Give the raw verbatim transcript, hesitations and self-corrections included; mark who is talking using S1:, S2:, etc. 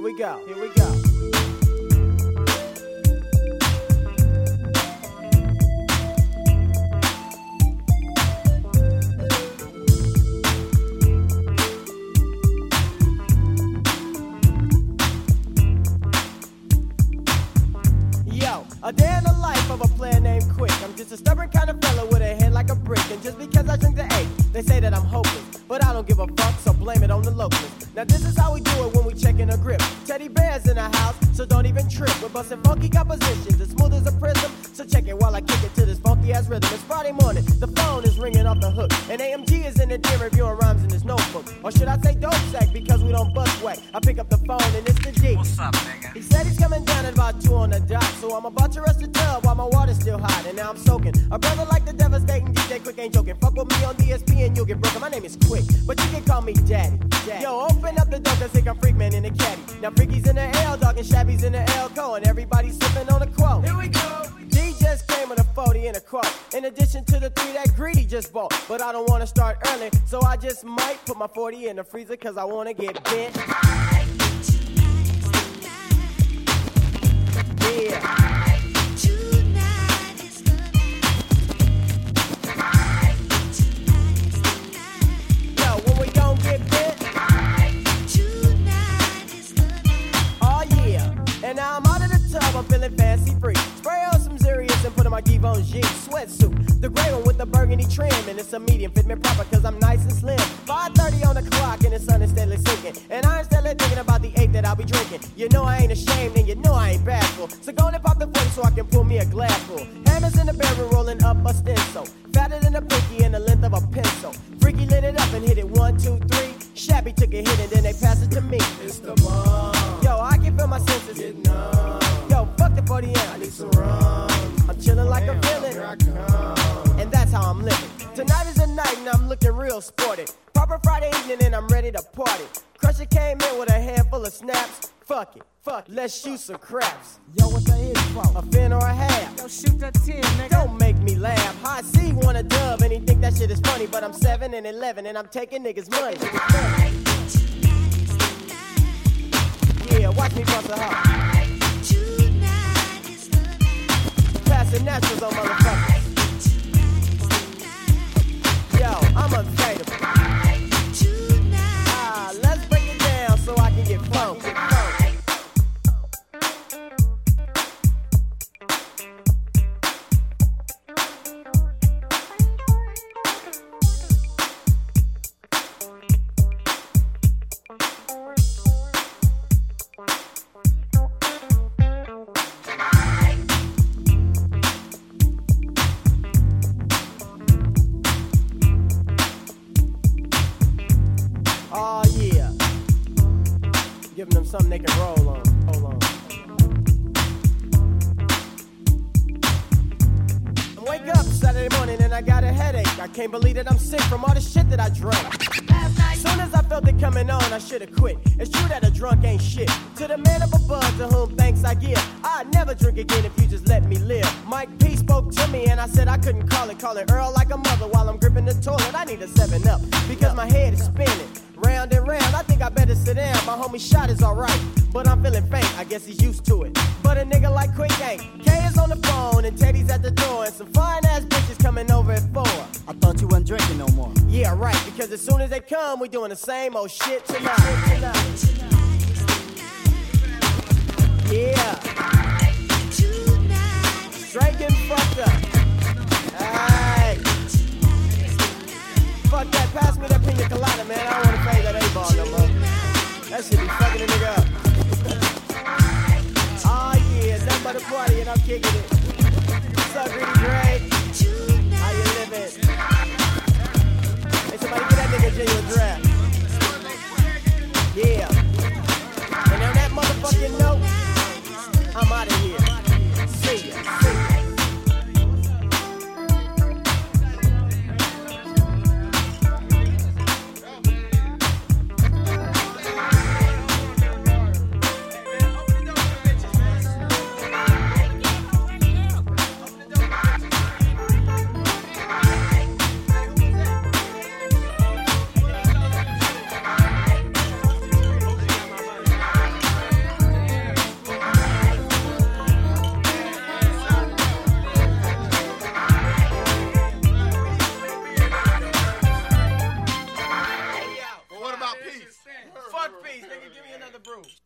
S1: we go, here we go. A day in the life of a player named Quick. I'm just a stubborn kind of fella with a head like a brick. And just because I drink the eight, they say that I'm hopeless. But I don't give a fuck, so blame it on the locals. Now this is how we do it when we check in a grip. Teddy bears in the house, so don't even trip. We're busting funky compositions, as smooth as a prism. So check it while I kick it to this funky ass rhythm. It's Friday morning, the phone is ringing off the hook. And A M G is in the dim reviewing rhymes in his notebook. Or should I say dope sack, because we don't bust whack. I pick up the phone and it's the G.
S2: What's up, nigga?
S1: He said he's coming down at about two on the dot. So I'm about to rush the tub while my water's still hot. And now I'm soaking. A brother like the devastating D J Quick ain't joking. Fuck with me on D S P and you'll get broken. My name is Quick, but you can call me Daddy. Daddy. Yo, open up the door cause think I'm Freak Man in the caddy. Now Freaky's in the L, dog, and Shabby's in the L Co. And everybody's sipping on a quote. Here we go. D just came with a forty and a quote. In addition to the three that Greedy just bought. But I don't want to start early, so I just might put my forty in the freezer cause I want to get bent. Yeah. And now I'm out of the tub, I'm feeling fancy free. Spray on some Zerius and put on my Givenchy sweatsuit. The gray one with the burgundy trim, and it's a medium, fit me proper cause I'm nice and slim. five thirty on the clock and the sun is steadily sinking. And I ain't steadily thinking about the eight that I'll be drinking. You know I ain't ashamed and you know I ain't bashful. So go and pop the forty so I can pull me a glass full. Hammers in the barrel rolling up a stencil. Fatter than a pinky and the length of a pencil. Freaky lit it up and hit it one, two, three. Shabby took a hit and then they passed it to me.
S3: It's the bomb.
S1: Yo, I can feel my senses.
S3: Get numb.
S1: Yo, fuck the forty and
S3: I need some rum.
S1: I'm chilling like
S3: Damn,
S1: a villain.
S3: Here I come.
S1: And that's how I'm living. Tonight is the night and I'm looking real sporty. Proper Friday evening and I'm ready to party. Crusher came in with a handful of snaps. Fuck it, fuck it. Let's shoot some craps.
S4: Yo, what the is for?
S1: A fin or a half.
S4: Yo, shoot that ten, nigga.
S1: Don't make me laugh. High C want a dub and he think that shit is funny. But I'm seven and eleven and I'm taking niggas' money. Yeah, watch me bust a hop. Passing naturals on motherfuckers. Yo, I'm unfadable. Ah, let's break it down so I can get funky. Giving them something they can roll on. Hold on. I wake up Saturday morning and I got a headache. I can't believe that I'm sick from all the shit that I drank. Soon as I felt it coming on, I should've quit. It's true that a drunk ain't shit. To the man up above, to whom thanks I give. I'd never drink again if you just let me live. Mike P spoke to me and I said I couldn't call it. Call it Earl like a mother while I'm gripping the toilet. I need a seven up because my head is spinning. Round and round, I think I better sit down. My homie shot is alright, but I'm feeling faint. I guess he's used to it. But a nigga like Quick ain't. K is on the phone and Teddy's at the door. And some fine ass bitches coming over at four.
S4: I thought you wasn't drinking no more.
S1: Yeah, right, because as soon as they come, we doing the same old shit tonight. tonight. Yeah. Straight getting fucked up. Alright. Fuck that, pass me that pina colada, man. I don't wanna play that A-ball no more. That shit be fucking a nigga up. Oh yeah, it's nothing but a party and I'm kicking it. What's up, Greedy Greg? How you living? Hey, somebody get that nigga a genuine draft. Yeah. And on that motherfucking note, I'm out of here. See ya. See ya. piece, nigga. Give me another brew.